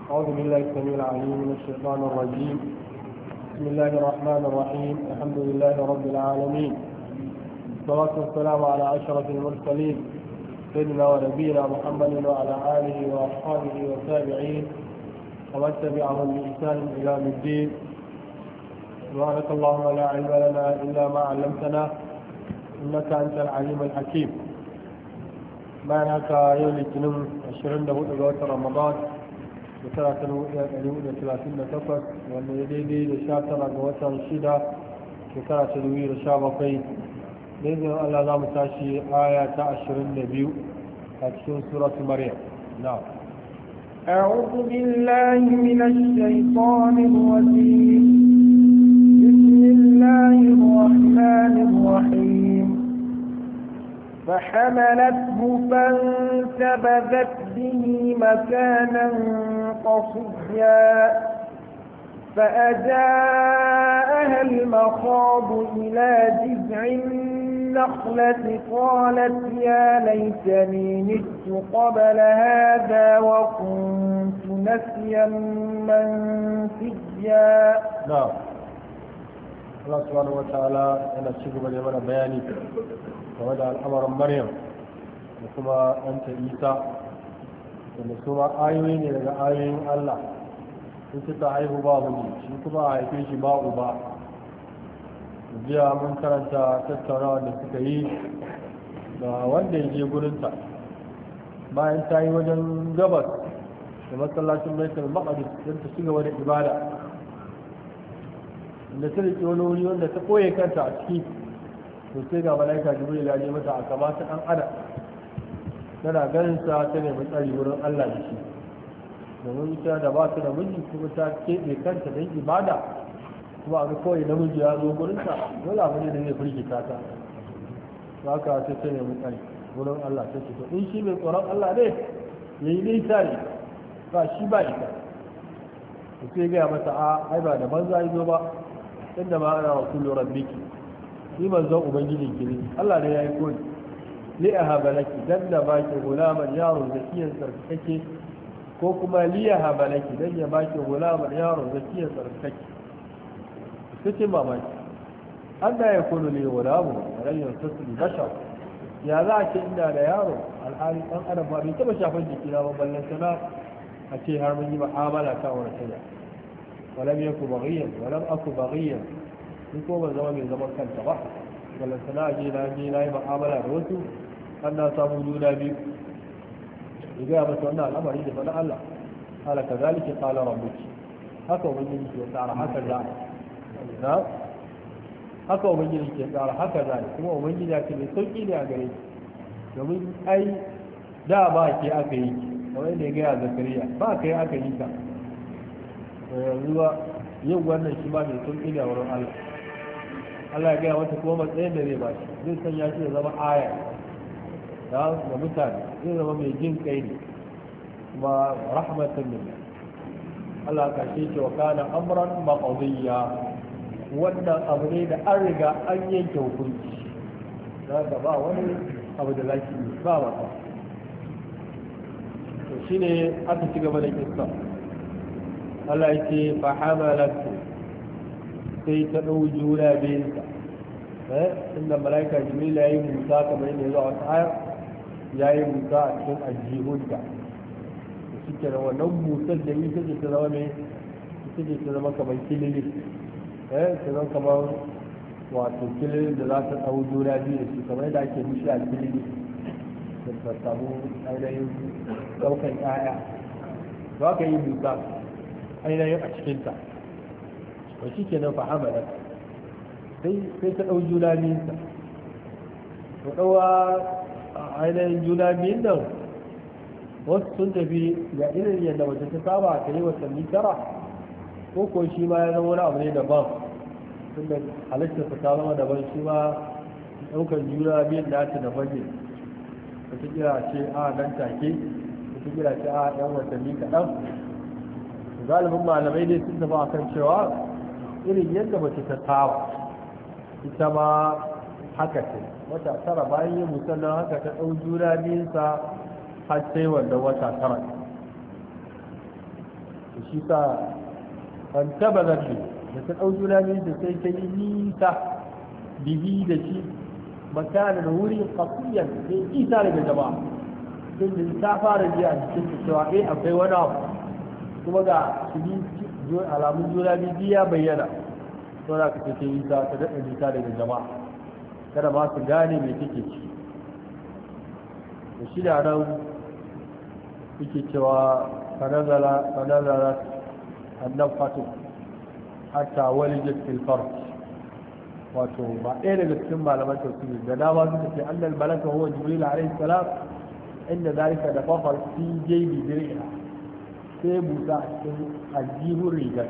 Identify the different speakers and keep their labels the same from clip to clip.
Speaker 1: أعوذ بالله السميع العليم من الشيطان الرجيم. بسم الله الرحمن الرحيم. الحمد لله رب العالمين، والصلاة والسلام على أشرف المرسلين سيدنا ونبينا محمد وعلى آله وأصحابه والتابعين ومن تبعهم بإحسان إلى يوم الدين. سبحانك اللهم لا علم لنا إلا ما علمتنا إنك أنت العليم الحكيم. معناك يوم الاثنين 24 رمضان وترى تنوية 38 wanda ya daidai da 19 ga watan 6 shekara ta 2017. daidai Allah za mu tashi aya ta 22 a cikin suratu Maryam. na'am
Speaker 2: أعوذ بالله من الشيطان الرجيم. بسم الله الرحمن الرحيم. فحملته فانتبذت به مكانا قصيا فأجاءها المخاض إلى جذع النخلة قالت يا ليتني مت قبل هذا وكنت نسيا منسيا.
Speaker 1: نعم. الله سبحانه وتعالى أنا أشكر من يمنى بياني ومدى الأمر مريم وكما أنت إيسا وكما آيوين لك آيوين الله in ta haihu ba miji shi kuma a haife shi ba uba. jiya mun karanta tattaunawa da suka yi da wanda ya je gurinta bayan ta yi wajen gabas da masallacin baitul maqdis don ta shiga wani ibada da ta rike wani wuri wanda ta koye kanta a ciki to sai ga malaika jibril ya je mata a kamata dan adam tana ganin sa ta nemi tsari wurin Allah da shi domin ita da ba su da miji kuma ta keɓe kanta don ibada kuma a ga kawai namiji ya zo gurinta dole abu ne da zai firgita ta ba ka sai ta nemi tsari wurin Allah ta ce to in shi mai tsoron Allah ne ya yi nisa ne ba shi ba ita to sai gaya mata a ai ba da banza ya zo ba inda ma ana rasulu rabbiki ni manzon ubangijin ki ne Allah ne ya yi kodi li ahabalaki dan da baki gulaman yaro zakiyan sarkake ko kuma liyaha balaki dan ya baki gulamar yaron zakiyar tsarkake cikin mamaki an da ya kunu ne gulamu rayyar sassu bashar ya za a ce inda da yaro alhali ɗan adam ba bai taɓa shafan jiki na babban sana a ce har mun yi ma'amala ta wani saya walam yaku baghiyan walam aku baghiyan ni ko ban zama mai zaman kanta ba ballan sana a je na yi ma'amala da wasu an na samu juna biyu ya masa wannan al'amari da faɗa Allah ala kazalika qala rabbuki haka ubangiji ke tsara haka za na haka ubangiji ke tsara haka za kuma ubangiji ya ce mai sauki ne a gare ki domin ai da ba ke aka yi kamar yadda ya gaya zakariya ba ka yi aka yi ka yanzu ba yin wannan shi ma mai sauki ne a wurin Allah Allah ya gaya mata kuma matsayin da zai ba shi zai sanya shi ya zama aya da mutane zai zama mai jin kai ne kuma rahmatan lillah. Allah ka ce wa kana amran maqdiya wannan abu ne da an riga an yanke hukunci da ba wani abu da zaki ba wata to shine aka ci gaba da kissa. Allah ya ce fa hamalatu sai ta dau juna biyunsa inda malaika jibril ya yi musa kamar yadda zuwa wata ayar ya yi musa a cikin ajihunta da suke da wannan musar da ita ce ta zama mai ita ce ta zama kamar kilili ta zama kamar wato kilili da za ta tsawo juna biyu da su kamar yadda ake mishi a kilili da ta samu ainihin ɗaukan ƴaƴa za ka yi musa ainihin a cikinta ba shi ke nan fahimta sai ta ɗau juna biyunsa to ɗauwa ainihin juna biyun nan wasu sun tafi ga irin yadda wata ta saba ta yi watanni tara ko ko shi ma ya zama wani abu ne daban tun da halittarsa ta zama daban shi ma ɗaukar juna biyun da ta daban ne wata kira ce a nan take wata kira ce a ɗan watanni kaɗan galibin malamai ne sun tafi a kan cewa irin yadda mace ta saba ita ma haka ce wata tara bayan yin musamman haka ta ɗau juna biyunsa har sai wanda wata tara shi sa an taba zafi da ta ɗau juna biyu da sai ta yi nisa bihi da shi makanin wuri kasiyan sai isa daga jama'a tun da ta fara ji a cikin ta cewa akwai wani abu kuma ga su alamun juna biyu ya bayyana to za ka ce isa ta daɗa nisa daga jama'a kada ma su gane mai take ci da shi da nan yake cewa fanazara annan fatu hatta walijat fil farj wato ba ɗaya daga cikin malaman tafsiri da dama suka ce annal malaka huwa jibril alaihi salam inda zalika da fafar fi jaybi dir'iha sai busa a cikin aljihun rigar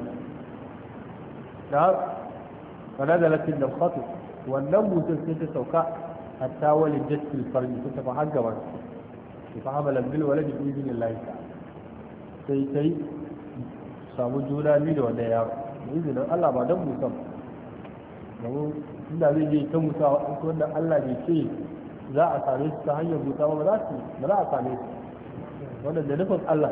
Speaker 1: da fanazalat an fatu wannan busan sai ta sauka hatta walijat fil farj ta tafi har gaban ta hamalan bil walad bi idnillahi ta'ala sai samu juna biyu da wannan yaro da izinin Allah ba don musam domin inda zai je ta musa wanda Allah bai ce za a same su ta hanyar musa ba za a same su wanda da nufin Allah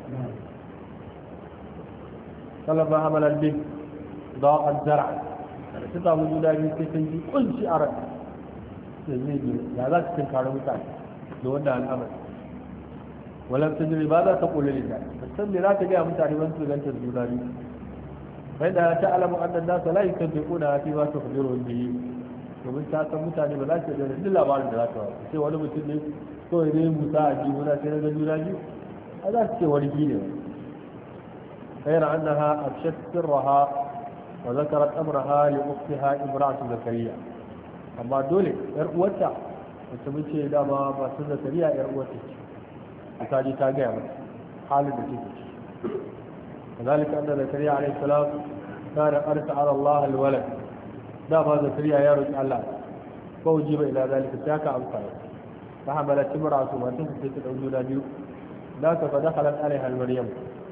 Speaker 1: talaba hamalan bin da'an zara da ta samu juna biyu sai sun ji kunci a ran da zai je ya za su tinkari mutane da wannan al'amari ولم تدري ماذا تقول لله فالسمي لا تجاه متعني من سلنت الجناني فإنها تعلم أن الناس لا يصدقونها فيما تخبرهم به ومن ساعة متعني ولا تدري إلا بعد ذلك سوى ولم تدري سوى إليه مساعدي ولا تنزل الجناني هذا سوى ولكينه غير أنها أبشت سرها وذكرت أمرها لأختها امرأة زكريا أما دولي إرقوتها وتمشي إلى ما زكريا إرقوتها تاجي تاجي حال بتيجي كذلك أن زكريا عليه السلام كان أرسل على الله الولد دابا زكريا يا رجل الله فوجب إلى ذلك ساك أمثال فحملت امرأة ما تنسى الأولى بيو ذاك فدخلت عليها مريم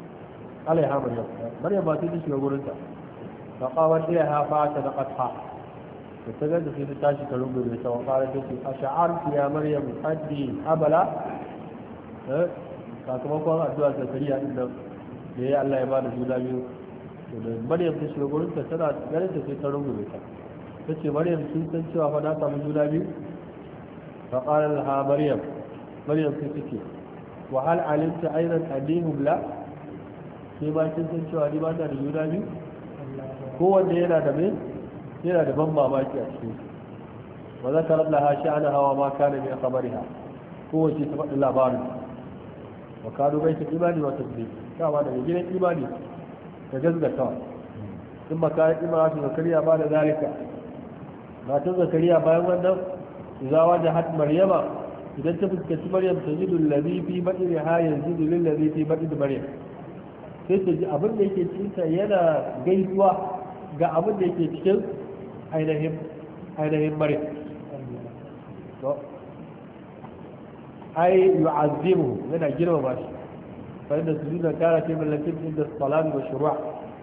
Speaker 1: مريم ما تدش وقرنتها فقامت إليها فاعتنقتها فتجد في تاشي كلمة بيتها وقالت أشعرت يا مريم أني أبلا sakamakon addu'a zakariya din nan da ya Allah ya bada juna biyu da Maryam ta shiga gurin ta tana ganin ta sai ta rungume ta tace Maryam kin san cewa fa na samu juna biyu fa qala laha Maryam sai take wa hal alimta aidan adihum la sai ba kin san cewa ni ba ta da juna biyu ko wanda yana da ban mamaki a cikin wa zakara laha sha'anaha wa ma kana min khabariha kowace ta faɗi labarin wa kado bai ta imani wa tasbih dawa daga gidan imani da gaskatawa sun makarar imratu zakariya ba da zalika matan zakariya bayan wannan zawa da hat maryama idan ta fuskanci maryam ta ji lullabi fi baɗin ha yanzu da lullabi fi baɗin maryam sai ta ji abin da yake cikinta yana gaisuwa ga abin da yake cikin ainihin maryam ai yu'azzimu yana girmama shi fa inda sujuda kana fi mallakin inda salati wa shuru'a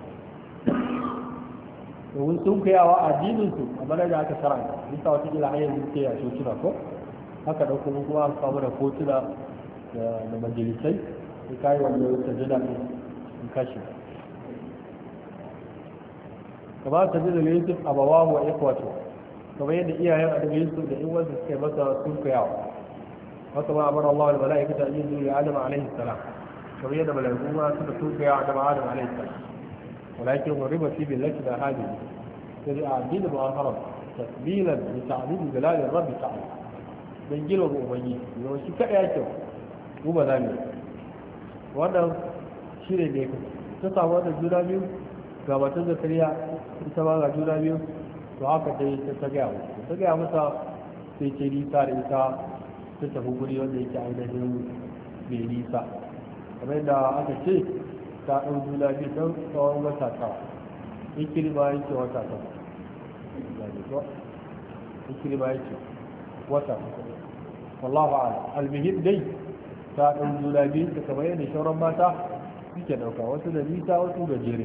Speaker 1: domin sun kayawa addinin su amma da aka saranta bisa wata kila hanyar da ke a shocina ko haka da kuma an samu da kotuna da majalisai sai kai wanda ya sajada in kashi kamar sajada da Yusuf abawahu wa ikhwatu kamar yadda iyayen annabi Yusuf da in wanda suka masa sun kayawa وكما أمر الله الملائكة أن ينزلوا لآدم عليه السلام كما يد ملائكوما سبتوك يا آدم عليه السلام ولكن غرب في باللكبة هذه الذي أعدين مؤخرا تقبيلا لتعظيم جلال الرب تعالى من جلو مؤمنين لو شكا يأتوا وما ذلك وأنا شيري ليكم تسعى وانا جونا بيو كما تذكريا تسعى جونا بيو وعاك تتجاوز مسا في تيري سار ta tafi guri wanda yake ainihin mai nisa kamar yadda aka ce ta ɗau juna biyu don tsawon wata tara ikirma yake wata tara ikirma yake wata tara wallahu a'lam almuhim dai ta ɗau juna biyu ta kamar yadda shauran mata suke ɗauka wasu da nisa wasu da jere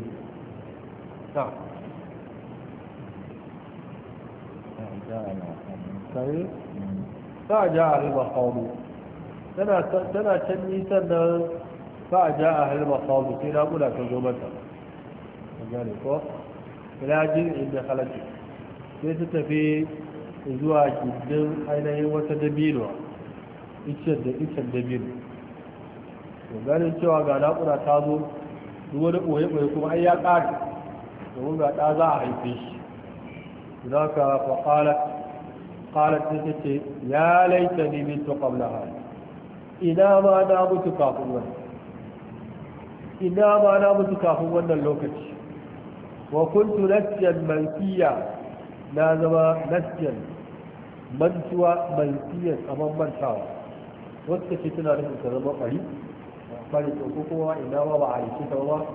Speaker 1: ta ja a riba kawo tana can nisan nan fa a ja a halma kawo sai naƙuda ta zo mata a gane ko ilajin inda halatta sai ta tafi zuwa gindin ainihin wata dabino icen dabino to ganin cewa ga naƙuda ta zo duk wani ɓoye-ɓoye kuma ai ya ƙare domin ga ɗa za a haife shi za ka faƙalar ta ce ya laita ne min tuƙabla hali ina ma na mutu kafin wannan lokaci wa kuntu nasiyan mansiya na zama nasiyan mantuwa mansiyan kamar mantawa wasu ce tana nufin ta zama ɓari bari ko kuma ina ma ba a yi ta ba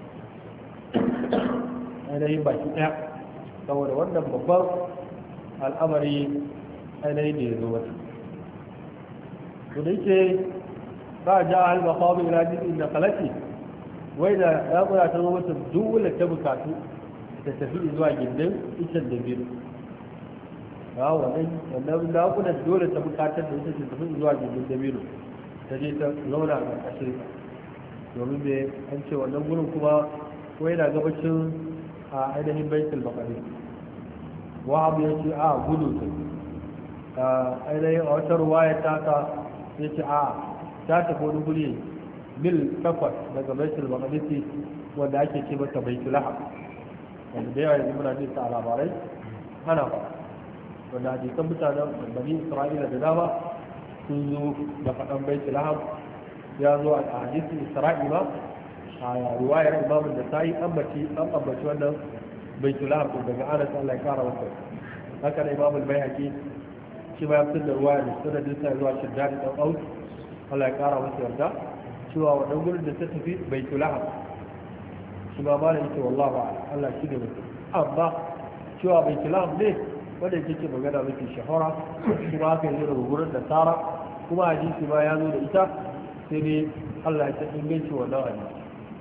Speaker 1: ainihin baki ɗaya saboda wannan babban al'amari ainihin da ya zo wata to da yake ba a ja halba kawo ila jirgin da kalaki wai da naƙuda ta zo mata dole ta bukatu ta tafi zuwa gindin icen da biyu ba wannan naƙuda dole ta bukatar da ita ta tafi zuwa gindin da biyu ta je ta zauna a ƙarƙashin domin bai an ce wannan gurin kuma ko yana gabacin a ainihin baitul maqdis wahabu ya ce a gudu ta ainihin a wata ruwaya ta ka ya ce a ta tafi wani guri mil 8 daga baitul maqdis wanda ake ce mata baitul lahab wanda da yawa yanzu muna jin sa a labarai ana ba wanda hadisan mutanen bani isra'ila da dama sun zo da faɗan baitul lahab ya zo a hadisin isra'i ba a ruwayar imamun da ta yi an ambaci wannan baitul lahab daga anas Allah ya kara masa haka da imamul baihaqi shi ma ya fitar da ruwaya da sanadin sa zuwa shiddadi dan aus Allah ya kara masa yarda cewa wannan gurin da ta tafi baitul lahab shi ma malam yake wallahi ba Allah shi ne mutum amma cewa baitul lahab ne wanda yake magana mafi shahara kuma haka yanzu daga gurin da tara kuma hadisi ma ya zo da ita sai dai Allah ya ta inganci wannan hadisi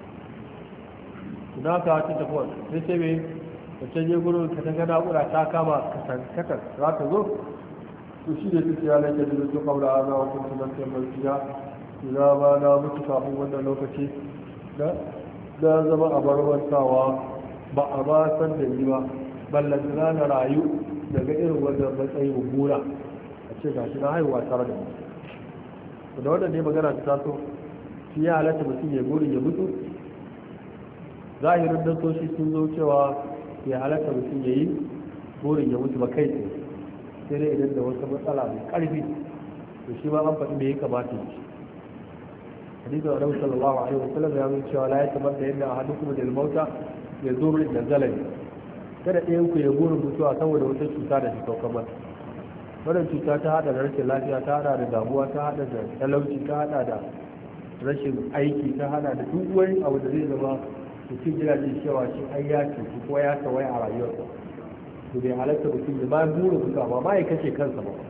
Speaker 1: idan ka ta tafi wani sai sai mai da can je gurin ka ta gana kura ta kama kasan za ta zo to shi da suke yanar da zai zo kawai a zawa kun tunan taimar siya za ba na mutu kafin wannan lokaci da zama a barbantawa ba a ba san da yi ba ballan na rayu daga irin wannan matsayi mummuna a ce ga shi na haihuwa tare da mu da wannan ne magana ta taso shi ya halatta mutum ya burin ya mutu zahirin dantoshi sun zo cewa ya halatta mutum ya yi burin ya mutu ba kai tsaye sai dai idan da wata matsala mai karfi to shi ma an faɗi da ya kamata ya ci hadisin annabi sallallahu alaihi wasallam ya nuna cewa la yatamanna yadda ahadukum bil mauta ya zuru da zalali kada ɗayan ku ya burin mutuwa saboda wata cuta da ta sauka mata wannan cuta ta hada da rashin lafiya ta hada da damuwa ta hada da talauci ta hada da rashin aiki ta hada da duk wani abu da zai zama mutum jira jin cewa shi ai ya cutu ko ya tawai a rayuwarsa to bai halatta mutum da ba burin mutuwa ba ma ya kashe kansa ba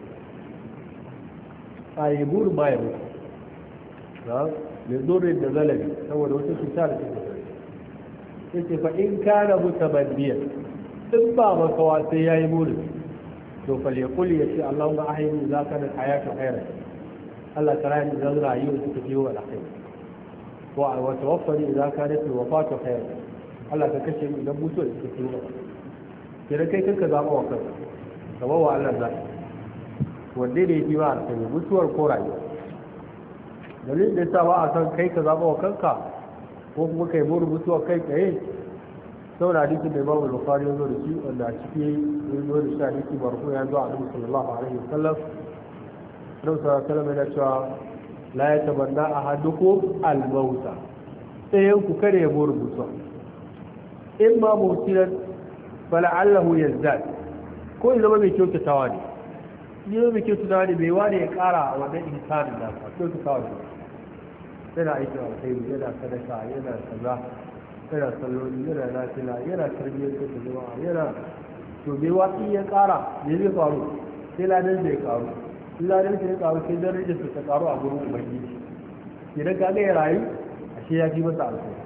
Speaker 1: a yi burin ma ya mutu mai zorin da zalabi saboda wata cuta da take sai ce fa in kana mutabanniyan in ba makawa sai yayi burin to fa yaqul ya ce Allahumma ahyini idza kanat hayatu khairan Allah tarani idan rayuwa take fiye wa alkhair wa tawaffani idza kanat alwafatu khairan Allah ka kashe ni idan mutuwa take fiye wa kira kai kanka zaba wa kanka gaba wa Allah za wanda da yake ba alkhair mutuwar ko rayuwa dalilin da yasa ba a san kai ka zaba wa kanka ko kuma kai burin mutuwa kai tsaye saboda hadisin da Imam Bukhari ya zo da shi wanda a ciki ya zo da shi hadisi marfu ya zo a Annabi sallallahu alaihi wasallam Annabi sallallahu alaihi wasallam yana cewa la yatabanna ahadukum al-mauta sai ku kare ya burin mutuwa in ma mutilan fala'allahu yazdad ko ya zama mai kyautatawa ne ne mai kyautatawa ne bai wani ya kara wannan insanin da kyautatawa ne yana aikin alkhairi yana sadaka yana kaza yana salloli yana nafila yana tarbiyyar da jama'a yana to bai watsi ya kara ne zai faru sai ladan zai karu sai ladan zai karu sai darajar su ta karu a gurin ubangiji idan ka ga ya rayu ashe ya fi masa alkhairi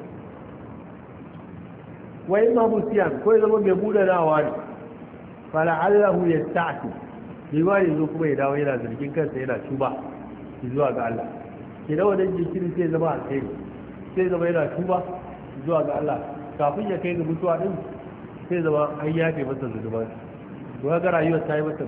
Speaker 1: wai ma musiyan ko ya zama mai budanawa ne fala'allahu yasta'ti bai wani zo kuma ya dawo yana zargin kansa yana tuba zuwa ga Allah ke da wannan jinkiri sai zama alheri sai zama yana tuba zuwa ga Allah kafin ya kai ga mutuwa din sai zama an yafe masa zunuban to ga rayuwar ta yi masa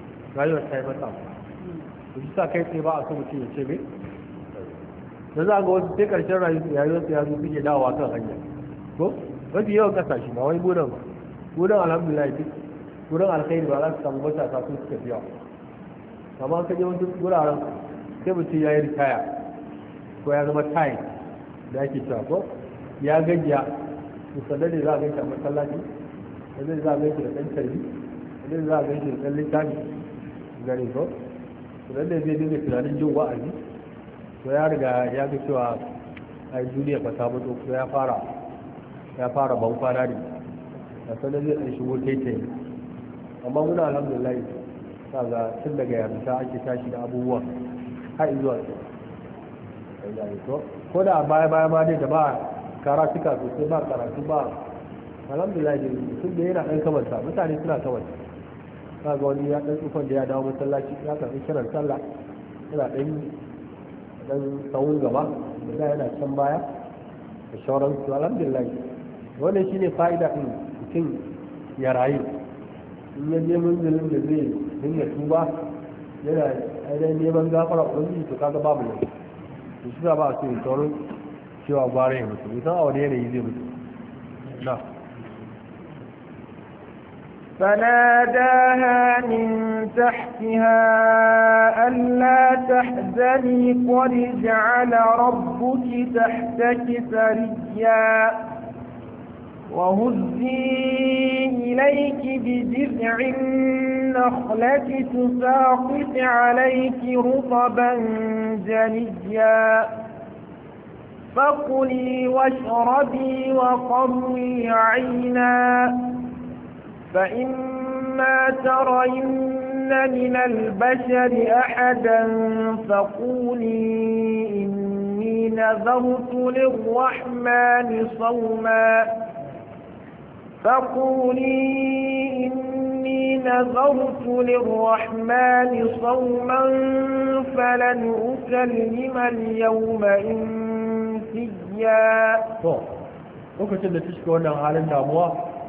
Speaker 1: to shi sa kai tsaye ba a so mutum ya ce me da za ga wasu sai karshen rayuwar ya zo suke dawowa kan hanya ko mafi yawan kasashe ba wai budan ba budan alhamdulillah duk budan alkhairi ba za su samu matasa su suka fi yawa amma ka je wasu wuraren sai mutum ya yi ritaya ko ya zama tayin da ake cewa ko ya gajiya musamman da za a gaishe a masallaci da za a gaishe da ɗan tarbi da za a gaishe da ɗan littafi gani ko da zai dinga tunanin jin wa'azi to ya riga ya ga cewa a yi duniya ba ta mutu ko ya fara ban kwana ne a sanar zai ɗan shigo taitayi amma muna alhamdulillah ga tun daga yarinta ake tashi da abubuwa har zuwa ko da baya ma dai da ba karatuka sosai ba karatu ba alhamdulillah da tun da yana ɗan kamanta mutane suna kamanta ga wani ya ɗan tsufan da ya dawo masallaci ya karɓi kiran sallah yana ɗan tsawon gaba da yana can baya da shauransu alhamdulillah wannan shine fa'ida ɗin mutum ya rayu in ya je munzulin da zai dinga tuba yana ainihin neman gafara ubangiji to kaga babu ne to shi ba a so ya tsoron cewa gwara ya mutu musan a wani yanayi zai mutu na
Speaker 2: فناداها من تحتها ألا تحزني قد جعل ربك تحتك سريا وهزي إليك بجذع النخلة تساقط عليك رطبا جنيا فكلي واشربي وقري عينا فإما ترين من البشر أحدا فقولي إني نذرت للرحمن صوما فلن أكلم اليوم إنسيا
Speaker 1: lokacin da take wannan halin damuwa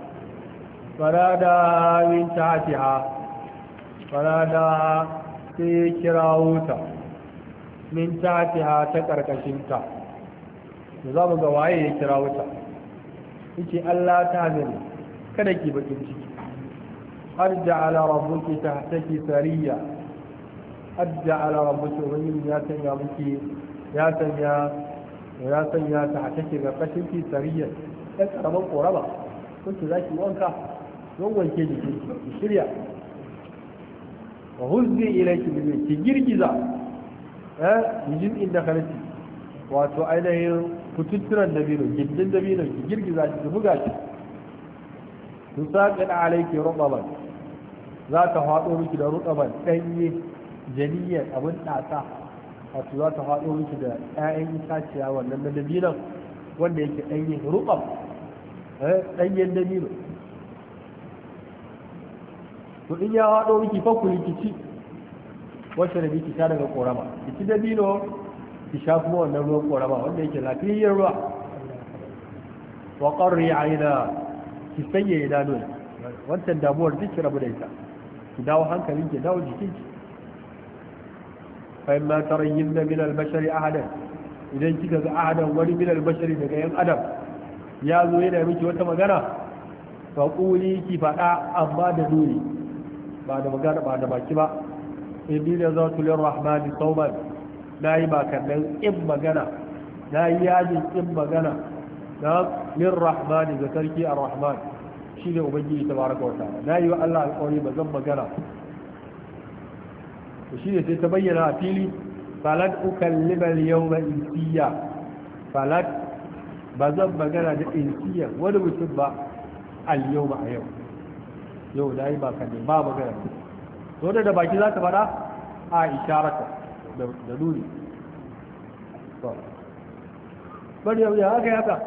Speaker 1: farada min ta'atiha farada sai kirawo ta min ta'atiha ta karkashin ta za mu ga waye ya kirawo ta yace Allah ta gani kada ki bakin ciki arja'ala rabbuki tahtaki sariya arja'ala rabbuki wani ya sanya miki ya sanya ta hatake ga kashin ki sariya dan karaman koraba kunki zaki wanka don wanke jiki ki shirya wa huzzi ilayki bi ki girgiza yijin inda khalati wato ainihin kututturan dabino gindin dabino ki girgiza ki buga shi tusaqid alayki rubaban za ta hado miki da rubaban danye janiyan abun data wato za ta hado miki da ƴaƴan itaciya wannan na dabinon wanda yake danye rubab danyen dabino to in ya hado miki fakuli ki ci wacce da miki sha daga korama ki ci dabino ki sha kuma wannan ruwan korama wanda yake lafiyayyar ruwa wa qarri aina ki sanya idanu wancan damuwar duk ki rabu da ita ki dawo hankalin ki dawo jikin ki fa imma tarayyinna min al-bashari ahadan idan kika ga ahadan wani min al-bashari daga yan adam ya zo yana miki wata magana fa quli ki fada amma da nuni ba da magana ba da baki ba inni nazartu lir-rahmani sawman na yi bakannan in magana na yi yajin in magana na min rahmani ga sarki ar-rahman shi ne ubangiji tabaraka wa ta'ala na yi wa Allah alƙawari ba zan magana to shi ne sai ta bayyana a fili falat ukallima al-yawma insiya falat ba zan magana da insiya wani mutum ba al-yawma a yau na yi bakannan ba magana to da baki za ta faɗa a isharata da nuni bari yau ya haka haka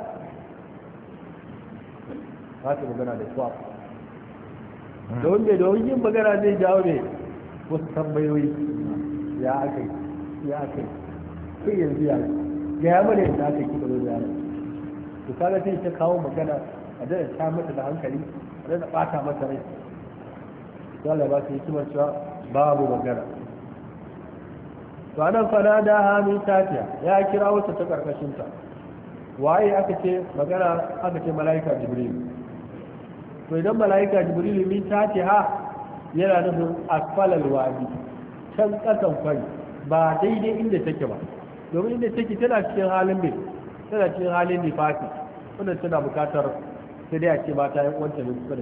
Speaker 1: za ta magana da suwa da wanda da wani yin magana zai jawo ne wasu tambayoyi ya aka yi kai yanzu ya ga ya mana yadda aka kika zo da yaron to kaga sai ta kawo magana a da ta mata da hankali a da bata mata rai to Allah ba ta yi kimar cewa babu magana to anan fana da hamin tafiya ya kira wata ta karkashin ta waye aka ce magana aka ce malaika jibril to idan malaika jibril min tafiya yana nufin asfalal wadi can kasan kwari ba daidai inda take ba domin inda take tana cikin halin bai tana cikin halin nifasi wanda tana bukatar sai dai a ce ba ta yi wanta ne kusa da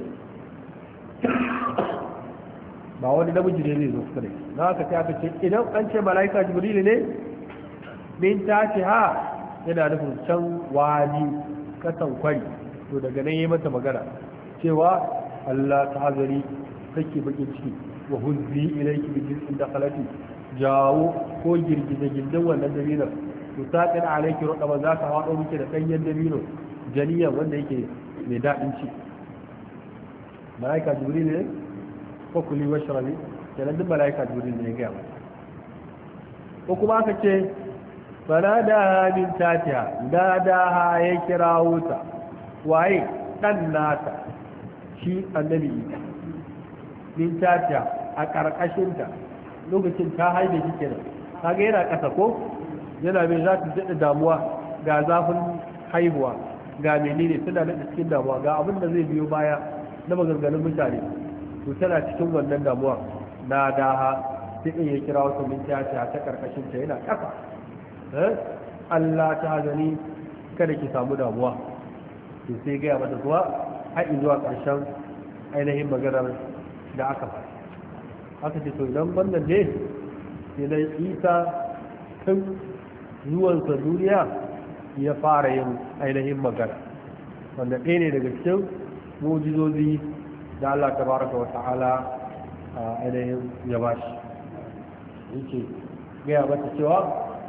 Speaker 1: ba wani namiji ne zai zo kusa da na haka sai aka ce idan an ce malaika jibrilu ne min tashi ha yana nufin can wani kasan kwari to daga nan yi mata magana cewa Allah ta hazari kake bakin ciki wa huzzi ilayki bi jismin dakhalati jawo ko girgiza gindin wannan dabinon to saqin alayki rudaba za ka hado miki da danyen dabino janiyan wanda yake mai dadin ci malaika jibril ne ko kuli washrabi kenan duk malaika jibril ne ga ba ko kuma aka ce fanada min tatiha da ya kirawo ta waye dan nata shi annabi min tatiha a karkashin ta lokacin ta haide shi kenan kaga yana kasa ko yana mai za ta daɗa damuwa ga zafin haihuwa ga menene suna da cikin damuwa ga abin da zai biyo baya na maganganun mutane to tana cikin wannan damuwa na daha sai in ya kira wasu min ta karkashin ta yana kasa Allah ta gani kada ki samu damuwa to sai gaya mata zuwa har zuwa ƙarshen ainihin maganar da aka faɗi aka ce to idan wannan ne sai dai isa tun zuwansa duniya ya fara yin ainihin magana wanda ɗaya ne daga cikin mujizozi da Allah ta baraka wa ta'ala ainihin ya ba shi yake gaya mata cewa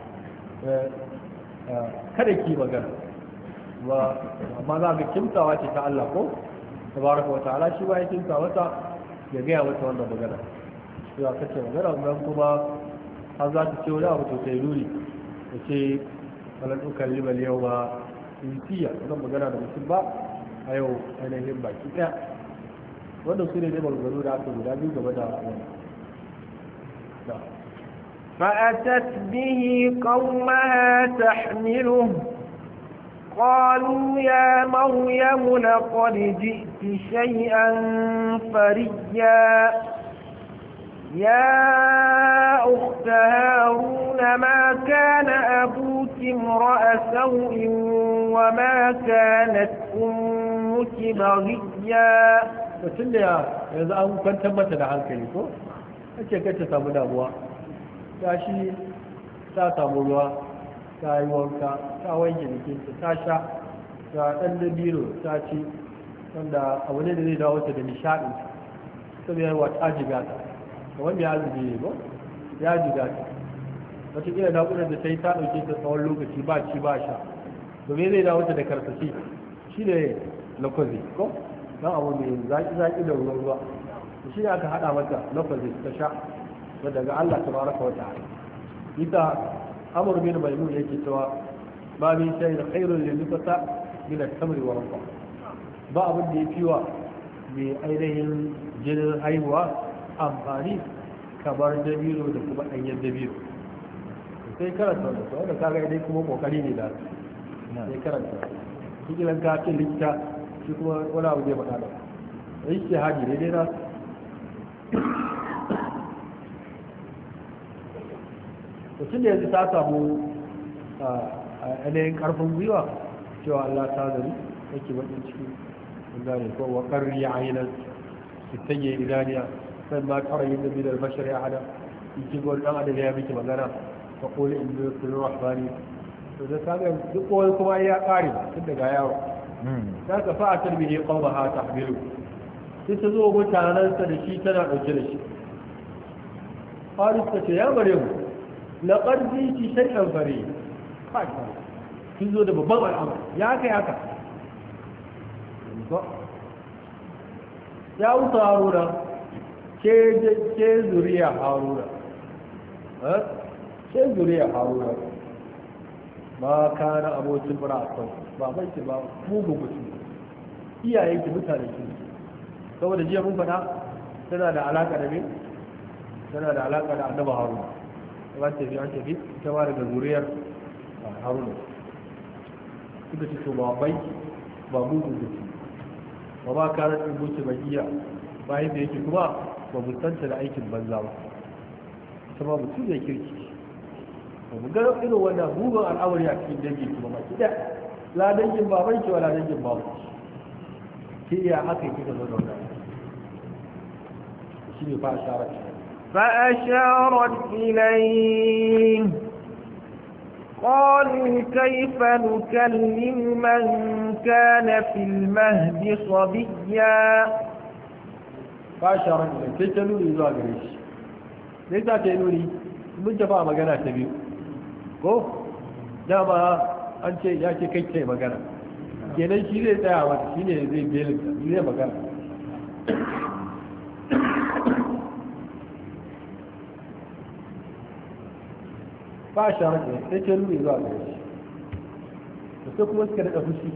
Speaker 1: kada ki magana amma za ga kimtawa ce ta Allah ko ta baraka wa ta'ala shi ba ya kimta wata ya gaya mata wannan magana ya kace magana nan kuma har za ta ce wani abu to ta yi nuni ta ce falan ɗaukar limal yau ba intiya zan magana da mutum ba a yau ainihin baki ɗaya wannan su ne dai maganganu da aka guda biyu game da wani
Speaker 2: فأتت به قومها تحمله قالوا يا مريم لقد جئت شيئا فريا يا أخت هارون ما كان أبوك امرأ سوء وما كانت أمك بغيا
Speaker 1: mutum da yanzu an kwantar mata da hankali ko ake kai ta samu damuwa ta shi ta samu ruwa ta yi wanka ta wanke jikinta ta sha ta ɗan dabino ta ci wanda abu ne da zai dawo ta da nishaɗi saboda yawa ta jiga ta wanda ya zuge ne ba ya jiga ta wataƙila naƙudar da ta yi ta ɗauke ta tsawon lokaci ba ci ba sha domin zai dawo ta da karsashi shi ne lakwazi ko don abu mai zaƙi-zaƙi da ruwa shi ne aka haɗa mata lakwazi ta sha wadda ga Allah ta baraka wata ala ita amur bin maimun yake cewa ba min shayi da khairun lilifata min al-tamri wa rafa ba abin da ya fi wa mai ainihin jinin haihuwa amfani kamar dabino da kuma ɗanyen dabino sai karanta wanda kaga idai kuma kokari ne da sai karanta kikilan kafin likita shi kuma wani abu zai faɗa da yi haji daidai na mutum da yanzu ta samu yanayin karfin gwiwa cewa Allah ta zari yake bakin ciki gane ko wa karri ainihin su sanya idaniya sai ma kara yin da bidar bashar ya hada yake gwal dan adam ya miki magana fa qul in bi sirri rahmani to da kaga duk wani kuma ya kare tun daga yawo ta ka fa tarbihi qawmaha tahmilu sai ta zo mutanansa da shi tana dauke da shi Faris ta ce ya bare mu laqad jiti shay'an fari kin zo da babban al'amari ya kai haka ya wuta haruna ke zuriya haruna ke zuriya haruna ma kana abokin bara a sau ba bai ki ba mugun mutum iyayen ki mutane ki saboda jiya mun faɗa tana da alaƙa da me tana da alaƙa da annabi haruna an tafi ita ma daga zuriyar haruna suka ce to ba bai ba mugun mutum ba ba kana ɗin mutu bagiya bayan da yake kuma ba mu santa da aikin banza ba ita ma mutum ne kirki ba mu ga irin wannan mugun al'amari a cikin dangin ki ba ma kida la dangin baban ki wala dangin babu ki iya haka yake da wannan shi ne fa asharat
Speaker 2: فأشارت إليه قالوا كيف نكلم من كان في المهد صبيا
Speaker 1: فأشارت إليه كيف تنوري زوا قريش ليس تنوري mun tafa magana ta biyu ko dama an ce ya ce kai ce magana kenan shi zai tsaya wata shi ne zai belinta shi zai magana ba a sharar da sai ce nuni zuwa gare shi da sai kuma suka daɗa fushi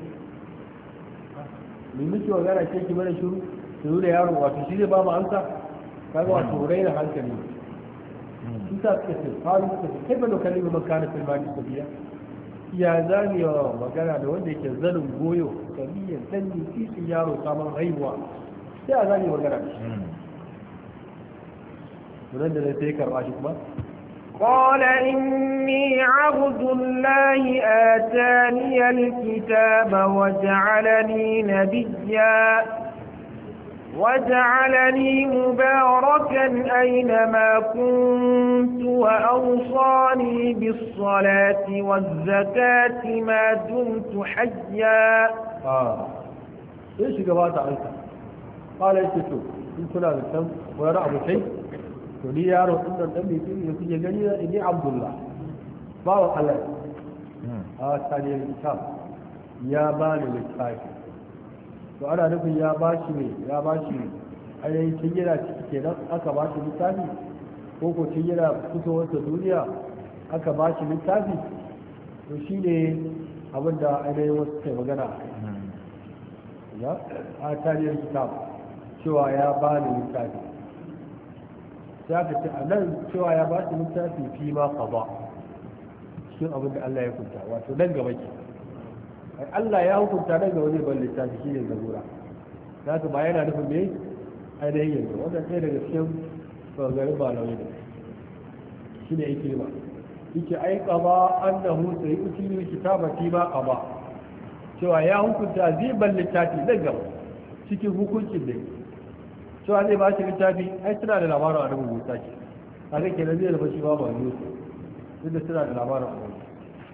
Speaker 1: mai miki magana ce ki mana shuru su da yaro wato shi zai ba mu amsa kaga wato raina hankali shi sa suka ce faru suka ce kai bano kalli mai makana filmani sabiya ya zami wa magana da wanda yake zanin goyo sabiyan sanyi titin yaro saman haihuwa sai a zami magana shi da zai sai karɓa shi kuma
Speaker 2: قال إني عبد الله آتاني الكتاب وجعلني نبيا وجعلني مباركا أينما كنت وأوصاني بالصلاة والزكاة ما دمت حيا
Speaker 1: إيش قبات عنك قال إيش إن كنا نتم ويرى أبو شيء to ni yaro din nan dan mai da kuke gani na ni Abdullah bawo Allah a saniyar kitab ya bani littafi to ana nufin ya bashi ne ya bashi ayyai kin yana ciki kenan aka bashi littafi ko ko kin yana fitowar ta duniya aka bashi littafi to shine abin da ainihin wasu kai magana ya a saniyar kitab cewa ya bani littafi za ka ce a nan cewa ya ba su littafi fi ma qada cikin abin da Allah ya hukunta wato nan gaba ke Allah ya hukunta nan gaba zai ban littafi shi ne zabura za ka ba yana nufin me ainihin yanzu wannan ɗaya daga cikin ɓangaren malamai ne shi ne yake ba yake ai qada annahu sai utilu kitaba fi ma qada cewa ya hukunta zai ban littafi nan gaba cikin hukuncin da cewa zai ba shi littafi ai suna da labarin a rubu musa ke a ga kenan zai rufe shi ba ba yi duk da suna da labarin a rubu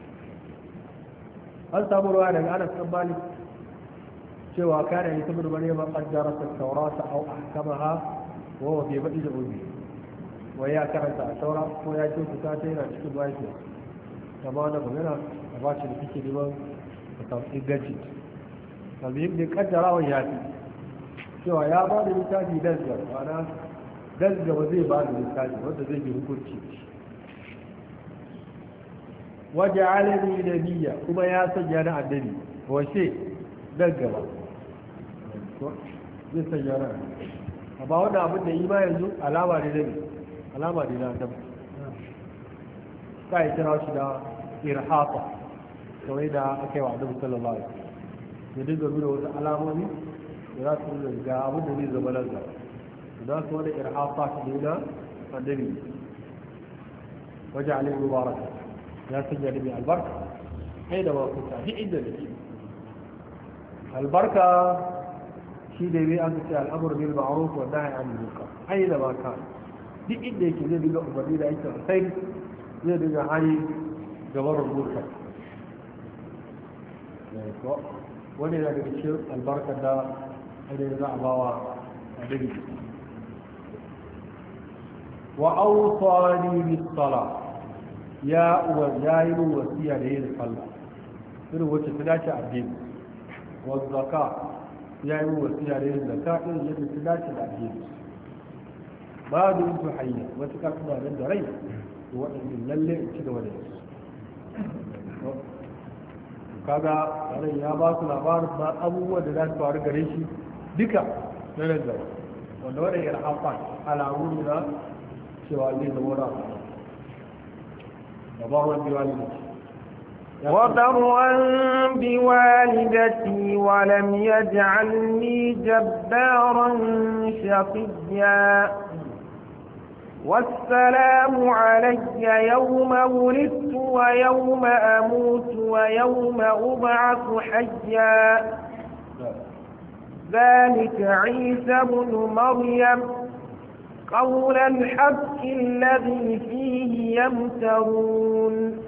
Speaker 1: an samu ruwa daga anas kan malik cewa kana yi saboda bane ma kaddara ta taurata au ahkamaha wa huwa fi badi da ummi wa ya karanta a taura ko ya ce ta ta yana cikin bashi amma wannan magana a ba shi da kike neman ka samu inganci kalmi ne kaddara wa ya fi cewa ya ba da littafi dangar ma'ana dangar zai ba da littafi wanda zai yi hukunci waje alami da biya kuma ya sanya na annabi washe dangar zai sanya na amma wannan abin da yi ma yanzu alama ne da alama ne na annabi ka yi kira shi da irhafa kawai da aka yi wa annabi sallallahu alaihi wasallam ya dinga nuna wasu alamomi za su ga abin da zai zama nan gaba za su wani irhafa ta nuna annabi waje alai mubaraka ya sanya da mai albarka kai da mafuta duk inda da ke albarka shi da mai an ce al'amur bil ma'ruf wa nahy anil munkar ai da ba ka duk inda yake zai dinga umarni da aikin alkhairi zai dinga hani gaban rubuta wani yana daga cikin albarkar da ainihin za a bawa a dare wa awsani bis sala ya yi min wasiya da yin sallah irin wacce ta dace addini wa zaka ya yi min wasiya da yin zaka irin yadda ta dace da addini ba da yin hayya wata kafin nan da rai waɗanda lalle in ci gaba da su kaga anan ya ba su labarin ba abubuwan da za su faru gare shi duka na nan gaba wanda wadda ya rahafa alamu ne na cewa zai zama wani abu gaba wani biwa ne
Speaker 2: وبرا بوالدتي ولم يجعلني جبارا شقيا والسلام علي يوم ولدت ويوم أموت ويوم أبعث حيا ذلك عيسى بن مريم قول الحق الذي فيه يمترون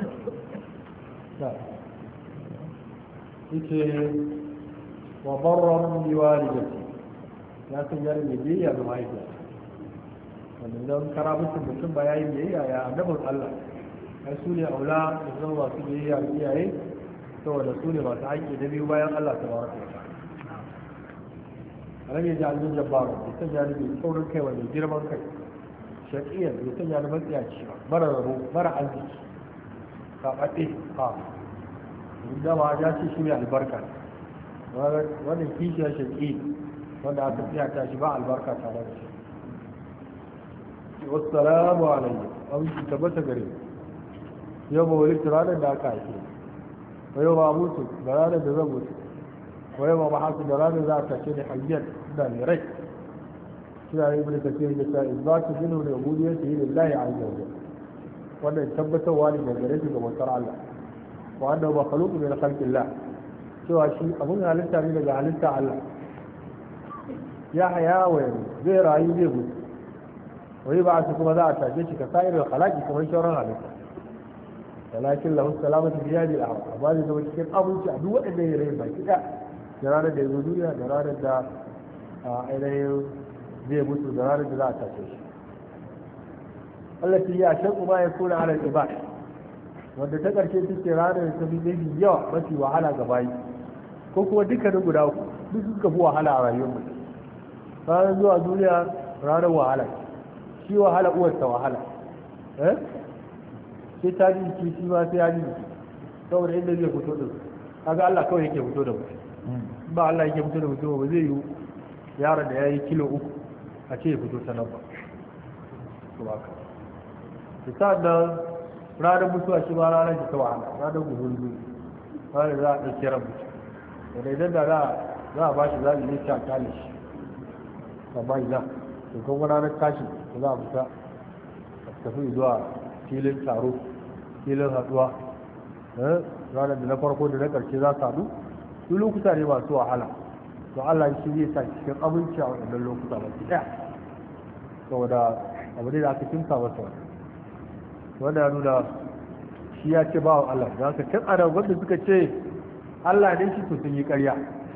Speaker 1: yake wa barran biwalidati ya san yar mai biyayya ga mahaifiya wannan don karamutin mutum ba yayin biyayya ya annabin Allah ai su ne aula da zama masu biyayya ga iyaye saboda su ne masu haƙƙi na biyu bayan Allah ta baraka wa ta'ala alam yaji almin jabbaru bai sanya ni mai saurin kai wa mai girman kai shaƙiyar bai sanya ni matsiyaci ba mara rabo mara arziki kaɓaɗe ha dama ya ce shi ne albarka wannan kishiyar shaƙi wanda aka tsiyata shi ba albarka tare da shi wassalamu alayhi aminci tabbata gare yau ba wani ranar da aka haife wa yau ba mutu da ranar da zan mutu wa yau ba hasu da ranar za a tashe da hanyar da mai rai suna yi ibn kasir da sa izbatu dinu da ubudiyar ta yi lillahi azza wa jalla wannan tabbatarwa ne da gare shi ga bautar Allah wa annahu makhluqun min khalqillah cewa shi abun halitta ne daga halitta Allah ya haya wa zai rayu zai mutu wai ba su kuma za a tashe shi ka sa'irar halaki kamar shauran halitta walakin lahu salamatu bi yadi al-hawa amma zai zama cikin abinci a duk waɗanda ya rai baki ɗaya da ranar da ya zo duniya da ranar da ainihin zai mutu da ranar da za a tashe shi Allah ya shaƙu ma ya kuna ala ibad wanda ta ƙarshe take ranar da ta fi mafi yawa mafi wahala ga bayi ko kuma dukkanin guda uku duk suka fi wahala a rayuwar mutum ranar zuwa duniya ranar wahala shi wahala uwarsa wahala sai ta ji jiki shi ma sai ya ji jiki saboda inda zai fito da kaga Allah kawai yake fito da mutum ba Allah yake fito da mutum ba zai yi yaron da ya yi kilo 3 a ce ya fito ta nan ba su ba ka ta da ranar mutuwa shi ma ranar da ta wahala ranar gudun ranar za a ɗauki ran mutum wanda idan da za a ba shi za a yi shi a kyale shi amma ina to kuma ranar tashi da za a fita a tafi zuwa filin taro filin haɗuwa ranar da na farko da na ƙarshe za su haɗu duk lokuta ne masu wahala to Allah shi zai sa cikin abinci a waɗannan lokuta baki ɗaya saboda abu ne da aka kinsa masa wanda ya nuna shi ya ce ba wa Allah da haka can ana wanda suka ce Allah ne shi to sun yi ƙarya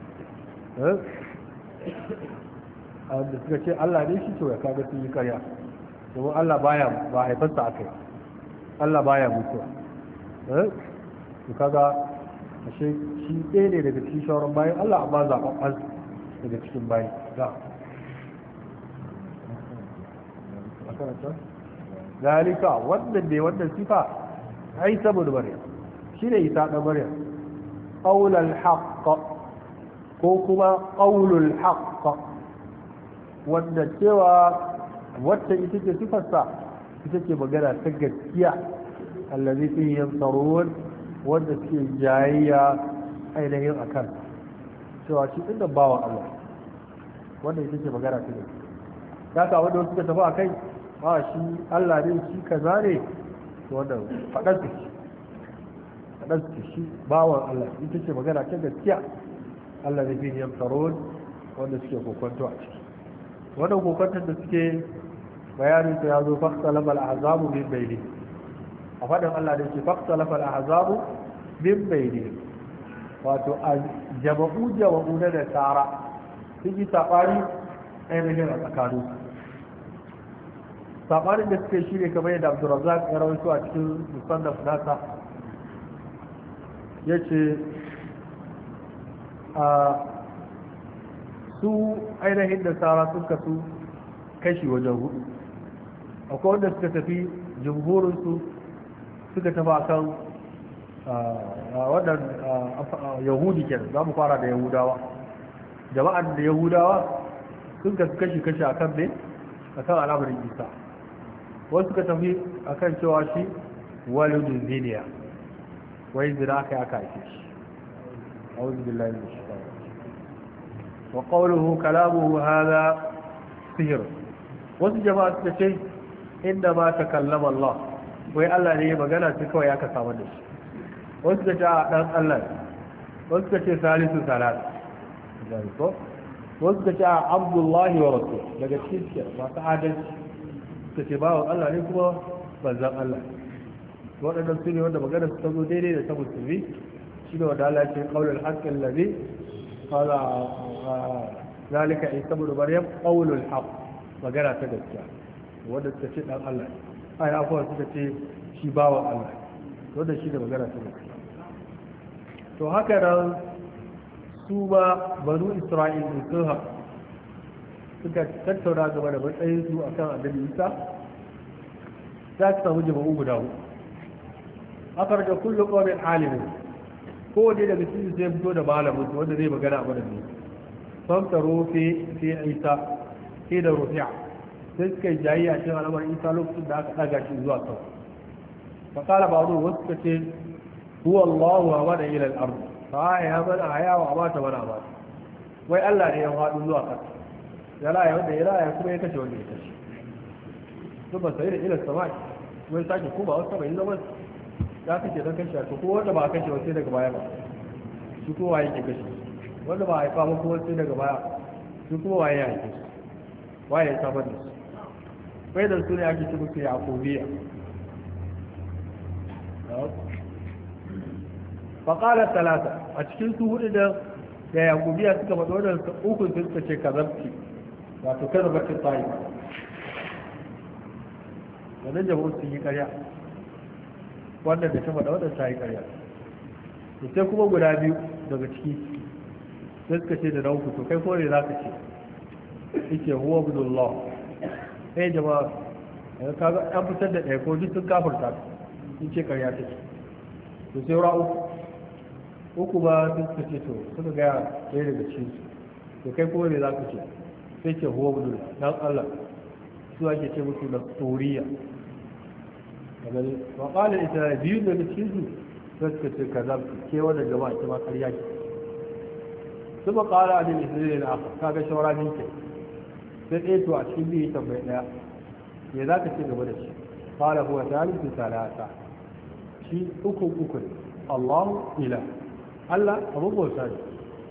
Speaker 1: da suka ce Allah ne shi to ya kaga sun yi ƙarya domin Allah baya ba haifarsa aka yi Allah baya mutuwa to kaga ashe shi ɗaya ne daga cikin shawarar bayan Allah amma zaɓaɓɓen daga cikin bayan za zalika wannan ne wannan sifa ai saboda maryam shi ne isa ɗan maryam ƙaunar haƙƙa ko kuma ƙaunul haƙƙa wanda cewa wacce ita ce sifarsa ita ce magana ta gaskiya allazi fi yansarun wanda suke jayayya ainihin akan cewa shi din da bawa Allah wanda ita ce magana ta gaskiya daga wanda suka tafi akai ba shi Allah ne shi kaza ne wanda fadar su shi bawan Allah ita ce magana ta gaskiya allazi fi yansarun wanda suke kokonto a ciki wannan kokonton da suke bayanin ta ya zo faktalaf al-ahzabu min bayni a faɗin Allah da ke faktalaf al-ahzabu min bayni wato a jama'u na da tsara sun yi saɓani ainihin a tsakanin saɓanin da suke shi ne kamar yadda Abdurrazzaq ya rawaito a cikin musannaf nasa ya ce su ainihin da tsara sun kasu kashi wajen hudu akwai wanda suka tafi jumhurinsu suka tafi akan wannan yahudi kenan za mu fara da yahudawa. Jama'an da yahudawa sun kashi akan ne akan al'amarin isa. Wasu suka tafi akan cewa shi walidun ziniya, wai zina aka ake shi. a'udhu billahi minash shaitanir rajim. Wa qawluhu kalamuhu hadha sihr. Wasu jama'a suka ce inda ma takallama Allah, wai Allah ne ya magana sai kawai aka samu da shi. Wasu suka ce a dan Allah, wasu suka ce salisu salat, wasu suka ce a Abdullahi wa Rasul, daga cikin masu adalci suka ce bawan Allah ne kuma manzan Allah. Waɗannan su ne wanda magana su tazo daidai da ta musulmi, shi ne wanda Allah ce qaulul haqqi allazi qala zalika isa ibn maryam qaulul haqq, magana ta gaskiya wanda suka ce dan Allah, ai akwai suka ce shi bawan Allah, wanda shi ne magana ta gaskiya. To haka nan su ba banu Isra'il sun haɗu suka tattauna game da matsayin su akan annabi Isa, za su samu jama'u guda huɗu. Akar da kullu qawmin alimin, ko ne daga cikin sai fito da malamin su wanda zai magana a madadin. Famta rufi fi Isa sai da rufi'a, sai suka yi jayi a cikin al'amarin Isa lokacin da aka ɗaga shi zuwa sama. Fakala ba wasu suka ce huwa Allahu wa mana ila al-ard, fa ya mana haya wa amata mana amata. Wai Allah ne ya faɗo zuwa ƙasa, ya raya wanda ya raya kuma ya kashe wanda ya kashe. Sun ba sai da ila sama, wai sake kuma wasu sama yi zaman ya kashe don kashe, to ko wanda ba a kashe wasu daga baya ba, shi kuma waye ke kashe, wanda ba a haifa ba kuma sai daga baya, shi kuma waye ya haife su, waye ya samar da su. Wai da su ne ake ci musu yaƙubiya. faƙalar talata a cikin su hudu da yaƙubiya suka faɗo da ukun su suka ce kazabci, wato kazabacin tsayi. wannan jama'u sun yi ƙarya, wannan da ta faɗa wannan ta yi ƙarya. to sai kuma guda biyu daga ciki sai suka ce da na uku, to kai ko ne za ka ce yake huwa abdullah. ɗaya jama'a kaga an fitar da ɗaya ko duk sun kafirta sun ce ƙarya take. to sai wura uku ba sun suka ce to suka gaya ɗaya daga cikin su, to kai ko ne za ka ce sai ce huwa abdullah dan Allah, su ake ce musu na turiya. wa qala ita biyu daga cikin su sai suka ce kaza ke wannan jama'a ke ma ƙarya ke. kuma qala adil isra'il al-akhar, kaga shawara min ke sai ɗaya to a cikin biyu tambayi ɗaya me za ka ce gaba da shi. qala huwa thalithu thalatha, shi uku ne. Allahu ila, Allah abun bauta ne,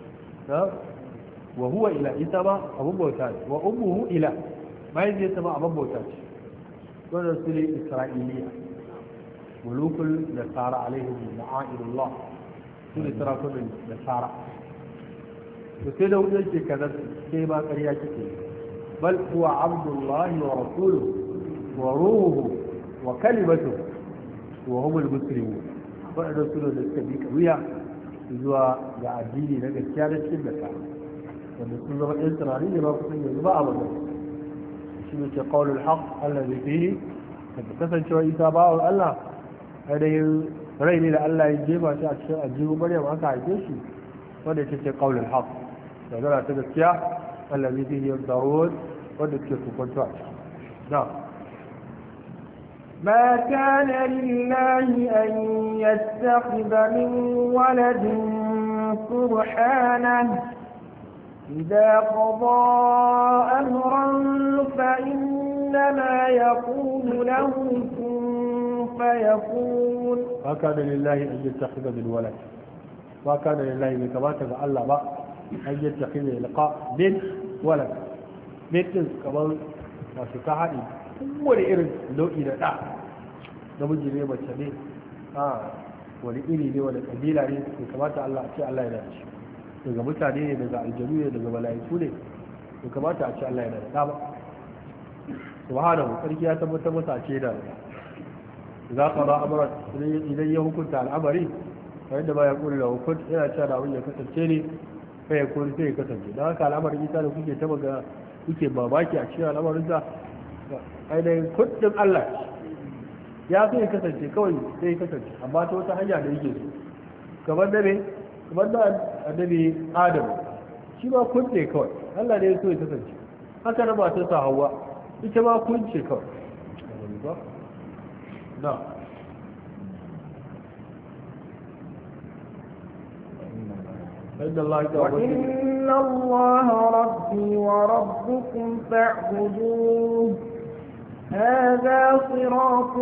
Speaker 1: wa huwa ila, ita ma abun bauta ne, wa ummuhu ila, bayan zai sama abun bauta ce. wannan su ne isra'iliya, mulukul nasara alaihim la'ainullah, su ne sarakunan nasara. to sai da wuce ke kaza sai ba ƙarya kike, bal huwa abdullahi wa rasuluhu wa ruhuhu wa kalimatuhu wa humul muslimun. waɗannan su da suka bi wuya zuwa ga addini na gaskiya da cikin nasa, wanda sun zama ɗan tsirari ne ba kusan yanzu ba a magana. shi ne ke ƙaunar haƙ Allah zai fi daga kasancewa isa bawan Allah, ainihin rai ne da Allah ya jefa shi a cikin aljihu Maryam aka haife shi, wanda ita ce ƙaunar haƙ, magana ta gaskiya Allah zai fi yin tsaro wanda suke kukuntu a ciki. na
Speaker 2: ما كان لله أن يتخذ من ولد سبحانه، إذا قضى أمرا فإنما يقول له كن فيكون.
Speaker 1: ما كان لله أن يتخذ من ولد، ما كان لله من كما تفعل الله أن يتخذ لقاء من ولد، من كمان ما شكاها wani irin nau'i na ɗa, namiji ne mace ne, wani iri ne, wani ƙabila ne, bai kamata Allah a ce Allah yana da shi. daga mutane ne, daga aljanu ne, daga mala'iku ne, bai kamata a ce Allah yana da ɗa ba. subhanahu, sarki ya tabbatar masa a ce da za ka ba amara idan ya hukunta al'amari, kamar da ba ya kula da hukunt yana cewa da abin ya kasance ne, kai ya kula sai ya kasance. don haka al'amarin ita da kuke taba ga kuke babaki a cikin al'amarinsa, ainihin kudin Allah ya so ya kasance kawai sai ya kasance amma ta wata hanya da yake so kamar da ne kamar da annabi Adam shi ma kunce kawai Allah ne ya so ya kasance haka na matarsa Hawwa ita ma kunce kawai na
Speaker 2: وإن الله ربي وربكم فاعبدوه هذا صراط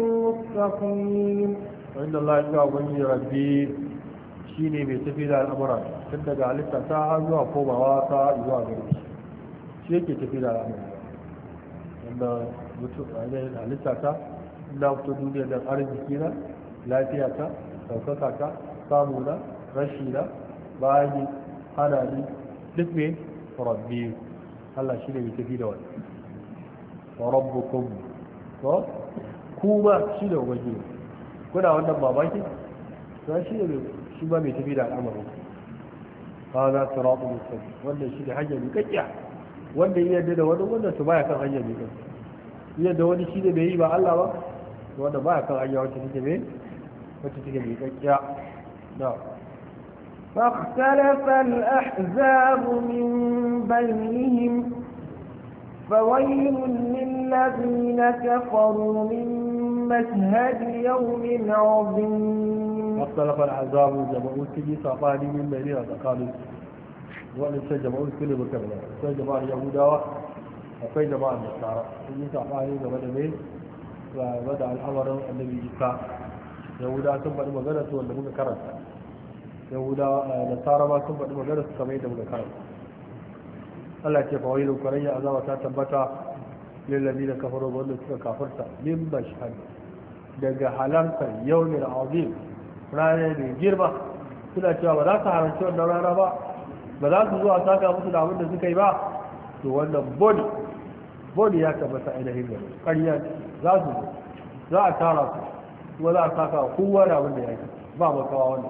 Speaker 2: مستقيم.
Speaker 1: وإن الله يقول ربي shine mai tafi da al'amura tun daga halitta ta har zuwa komawa ta zuwa gare shi yake tafi da al'amura wanda mutum a yanayin halitta ta inda fito duniya don arziki na lafiya ta ɗaukaka ta samu na rashi na bayani hana ni duk mai rabbi Allah shi ne mai tafi da wani wa rabbukum ko kuma shi da ubangiji kuna wannan mamaki to shi ne shi ba mai tafi da al'amarin hada siratu mustaqim wannan shi ne hanya mai kakkiya wanda ya yarda da wani wanda su baya kan hanya mai kakkiya yadda wani shi ne bai yi ba Allah ba wanda baya kan hanya wacce take mai kakkiya na
Speaker 2: فاختلف الأحزاب من بينهم فويل للذين كفروا من مشهد يوم عظيم.
Speaker 1: فاختلف الأحزاب جمعوا سجي صفاني من بينهم فقالوا وأن جمعوا كل مكبلا سوى جماعة اليهودا وفي جماعة النصارى سجي صفاني وبدأ الأمر النبي إيسا يهودا ثم المغنى سوى النبي كرسا yahuda da tsara ma sun faɗi magana su kamar yadda muka karanta Allah ce fa wailu qarayya azaba ta tabbata lil ladina kafaru wanda suka kafirta min mashhad daga halartar yawmin azim ranar da girma suna cewa ba za su halarci wannan rana ba za su zuwa saka musu da abin da suka yi ba to wannan body ya tabbata ainihin gari ƙarya za su za a tara su kuma za a saka kowa da abin da ya yi ba makawa wannan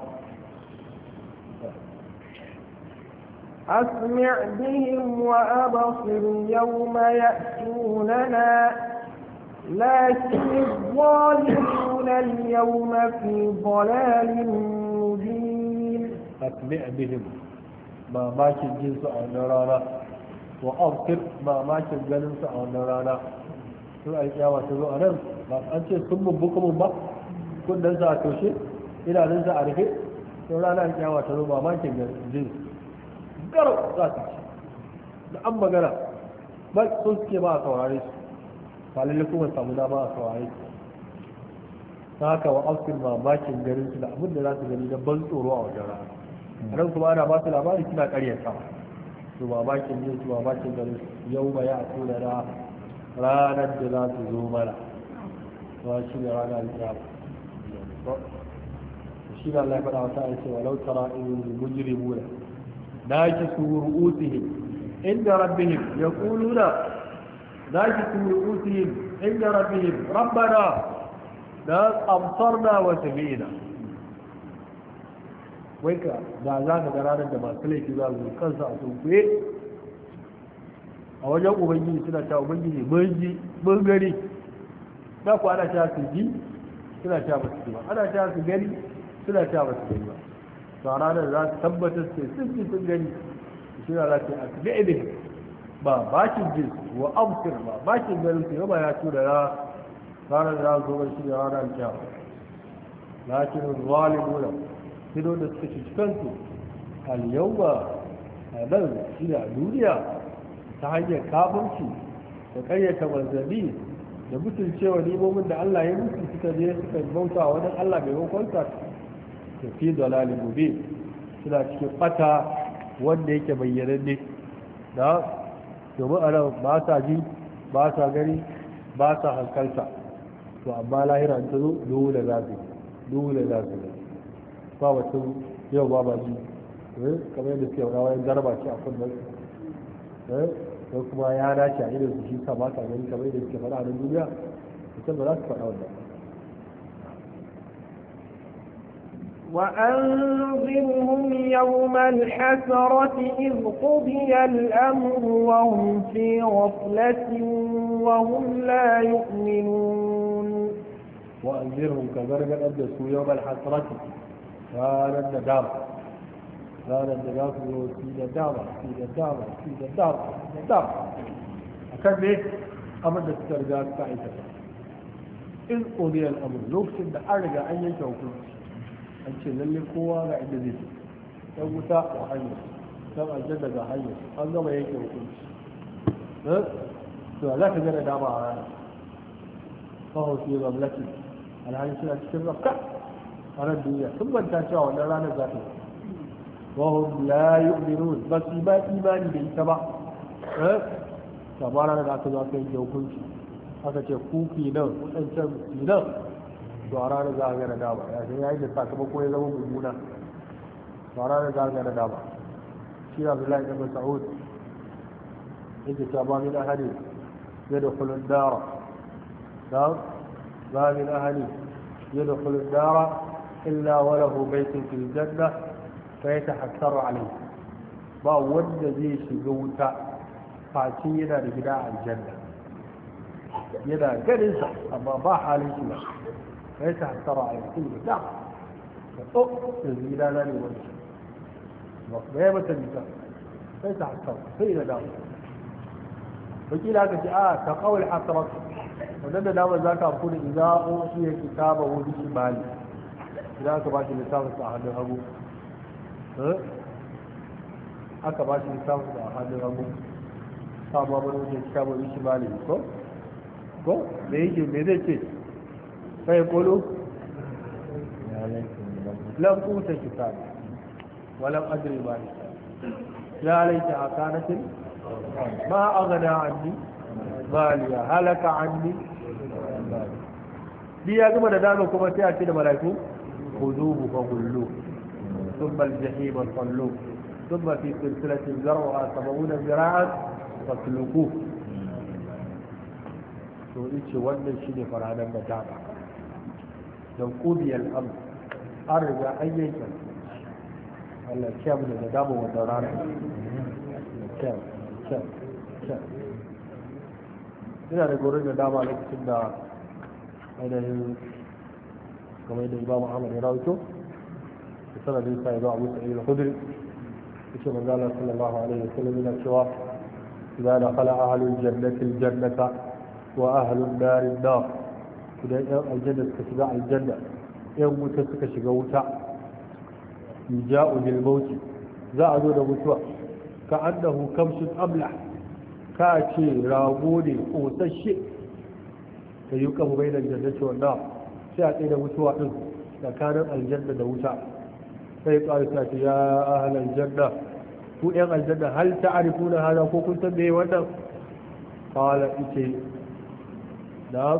Speaker 2: أسمع بهم وأبصر يوم يأتوننا لكن الظالمون اليوم في ضلال مبين.
Speaker 1: أسمع بهم ما ماشي الجنس أو نرانا وأبصر ما ماشي الجنس أو نرانا شو أي يا واسلو أنا أنت سم بكم ما كل نزع توشي إلى نزع عرفه نرانا يا واسلو ما ماشي الجنس garau za su ci da an magana ba sun suke ba a saurare su ba lalle kuma samu dama a saurare su ta haka wa austin mamakin garin su da abin da za su gani da ban tsoro a wajen rana a nan kuma ana ba su labari suna karyata su mamakin yin su mamakin garin su yau ba ya tuna na ranar da za su zo mana ba shi ne ranar alƙiyama shi ne Allah ya faɗa wata aiki walau tara in mujrimuna ناكسوا رؤوسهم عند ربهم يقولون ناكسوا رؤوسهم عند ربهم ربنا أبصرنا وسمعنا ويكا da za ka ga ranar da masu laifi za su kansa a sunkuye a wajen ubangiji suna ta ubangiji mun ji mun gani da ku ana ta su ji suna ta ba su ji ba ana ta su gani suna ta ba su gani ba ranar za su tabbatar sai sun gani shi na lafi a gaibin ba bakin jin wa amsir ba bakin ganin su yaba ya tura ya ranar za su zo shi da ranar kyawa lakin zalimuna hido da suka ci kansu al-yawma a nan shi da duniya ta hanyar kafirci da karyata manzanni da mutuncewa nimomin da Allah ya mutu suka je suka bauta wani Allah mai hukunta fi dalalin mubin suna cikin fata wanda yake bayyananne da domin a nan ba sa ji ba sa gani ba sa hankalta to amma lahira ta zo dole za su gani ba mutum yau ba ba ji kamar yadda suke rawa yin zarba ce a kunnen ko kuma ya dace a irin su shi sa ba sa gani kamar yadda suke faɗa a nan duniya mutum ba za su faɗa wannan
Speaker 2: وأنظرهم يوم الحسرة إذ قضي الأمر وهم في غفلة وهم لا يؤمنون
Speaker 1: wa anzirhum ka gargadar da su yawmal hasrati ranar da dama ranar da za su zo su da dama a kan ne abin da suka riga suka aikata in ƙoriyar amur lokacin da an riga an yanke hukunci an ce lalle kowa ga inda zai ce ɗan wuta a hanyar ɗan aljanna ga hanyar an gama yanke hukunci to za ka gana dama a rana kawo su yi gwamnati alhali suna cikin rafka a ran duniya sun manta cewa wannan ranar za ta yi wahum la yu'minun ba su ba imani da ita ba kamar ranar da aka zo aka yanke hukunci aka ce kuki nan wadancan nan to a ranar za a gana dama ya ce ya yi da sakamako ya zama mummuna to a ranar za a gana dama shi abdullahi ibn mas'ud yake ta ba min ahadi يدخل الدار ما من أهل يدخل الدار إلا وله بيت في الجنة فيتحسر عليه ما ود ذي شجوتا فاتينا لبناء الجنة يدا جلسة أما ما حالي شيء فيتحسر عليه كل لا الزينة لا لوجه مقبيمة النساء فيتحسر فإذا دار wakila aka ce ta kawai hasarat wadanda damar za ka amfani idan an iya kitaba wani shimali idan aka ba shi littafin a hannun hagu aka ba shi littafin a hannun hagu sama wani wajen kitaba wani shimali ko me yake me zai ce sai kolo lam kuta kitaba walam adri ma ya laita akanatin ما أغنى عني ماليا هلك عني دي يا جماعة دائما كما تأتي الملائكة خذوه فغلوه ثم الجحيم صلوه ثم في سلسلة ذرعها 70 ذراعا فاسلكوه to yace wannan shine faranan da dama don qudiyal amr an riga an yanke Allah ya kiyaye da dama wannan rana ina da gorin da dama lokacin da ainihin kamar da imamu ahmad ya rawaito da sanadin sa ya zo abu sa'id al-khudri yace manzo Allah sallallahu alaihi wasallam yana cewa idza dakhala ahlul jannati al-jannata wa ahlun nar an-nar idan yan aljanna suka shiga aljanna yan wuta suka shiga wuta yuja'u bil maut za a zo da mutuwa ka annahu kamsun amla ka ce rago ne kosasshe ta yi kama bai da jannati wanda sai a tsaye da mutuwa din tsakanin aljanna da wuta sai ƙwari ta ce ya ahalar janna ku ɗan aljanna hal ta arifu na hana ko kun san me wannan kawala ice da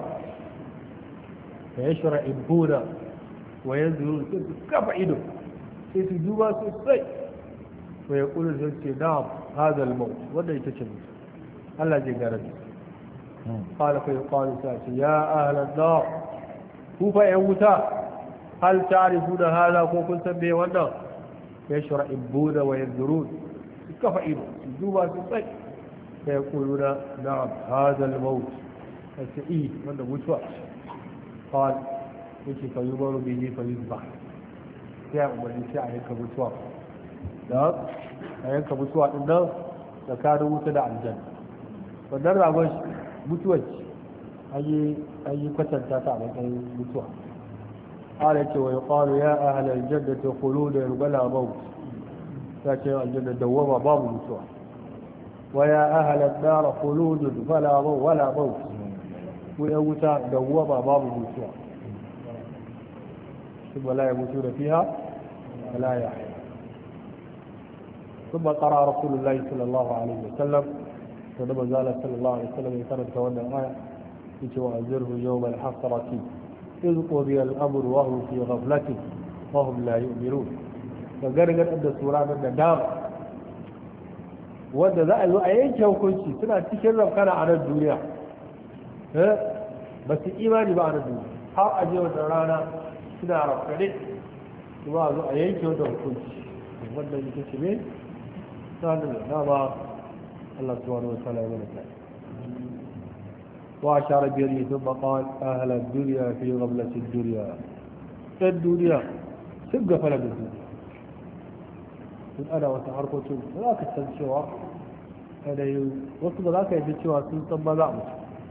Speaker 1: ya shara ibuna wa yanzu sai su kafa ido sai su duba sosai ويقول زوجتي نعم هذا الموت ولا يتشمس الله جل قال فيقال ساتي يا أهل النار كوف يموتا هل تعرفون هذا كوكل سمي والنار يشرئبون وينذرون كفئين دوبا سيطي فيقولون نعم هذا الموت السئي من الموت قال يشي فيمر به فيذبح يا أمر يسعى هيك موت da a yanka mutuwa ɗin nan tsakanin wuta da aljanna wannan ragon mutuwar an yi kwatanta ta a matsayin mutuwa ala ce wa ya ƙwaro ya ahal aljanna ta kulu da yargala maut ta ce aljanna dawwama babu mutuwa wa ya ahal nara kulu da fala wala maut ku yan wuta dawwama babu mutuwa ثم لا يموتون فيها ولا يحيون ثم قرأ رسول الله صلى الله عليه وسلم ولما زال صلى الله عليه وسلم يكرر تولى الآية وأنذره يوم الحسرة إذ قضي الأمر وهم في غفلة وهم لا يؤمنون فقرر أن سورة من النار wanda za a zo a yanke hukunci suna cikin rafkana a nan duniya ba su imani ba a nan duniya har a je wata rana suna rafkane kuma a zo a yanke wata hukunci wanda yake ce ne sanin da dama Allah subhanahu wa ta'ala ya mana kai وأشار بيده ثم قال أهل الدنيا في غملة الدنيا سبق فلا بالدنيا in ana wata harkokin za ka san cewa yanayi wasu ba za ka yi cewa sun san ba za a mutu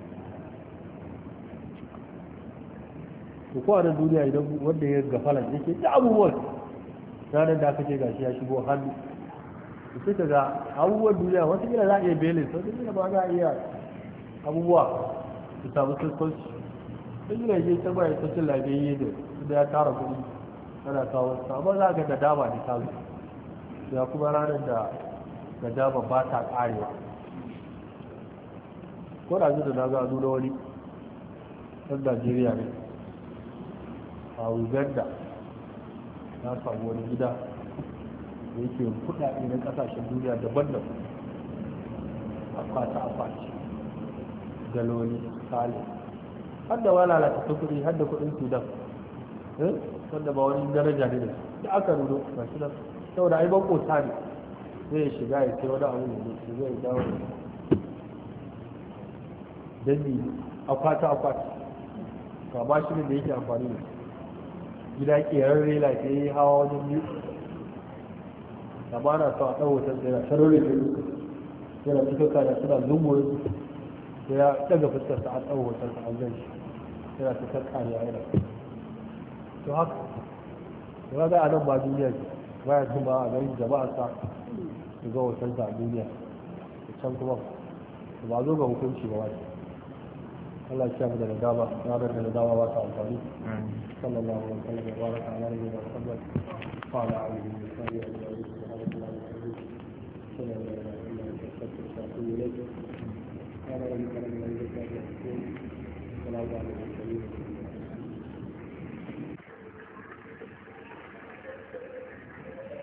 Speaker 1: ko a nan duniya idan wanda ya gafala yake da abubuwan ranar da aka ce gashi ya shigo hannu da sai ka ga abubuwan duniya wasu gina za a iya belin wasu gina ba za a iya abubuwa su samu sassauci sun gina je ta bayan sassin lafiyayye da ya tara kuɗi ana kawo su amma za ka da dama da ta ya kuma ranar da dama ba ta ƙarewa ko da da na ga nuna wani ɗan Najeriya ne a Uganda na samu wani gida da yake kuɗaɗe na ƙasashen duniya daban-daban akwati daloli sale har da wani lalata ta kuɗi har da kuɗin Sudan wanda ba wani daraja ne da aka nuno ga shi nan saboda ai ban kota ne zai shiga ya ce wani abu ne shi zai dawo danni akwati ka ba shi da yake amfani da gida kerarre lafiya hawa wajen biyu da ba na so a ɗan hoton tsaye sharori da yana cikin kada suna zungoyi da ya ɗaga fuskarsa a ɗan hoton sa an zai yana cikin kariya yana to haka ya ga a nan ba duniya ce ba ya kuma a garin jama'a sa su ga hotonsa a duniya da can kuma ba zo ga hukunci ba wani Allah ya kiyaye da dama ranar da dama ba ta amfani sallallahu alaihi wa sallam wa baraka ala nabiyyina Muhammad wa ala alihi wa sahbihi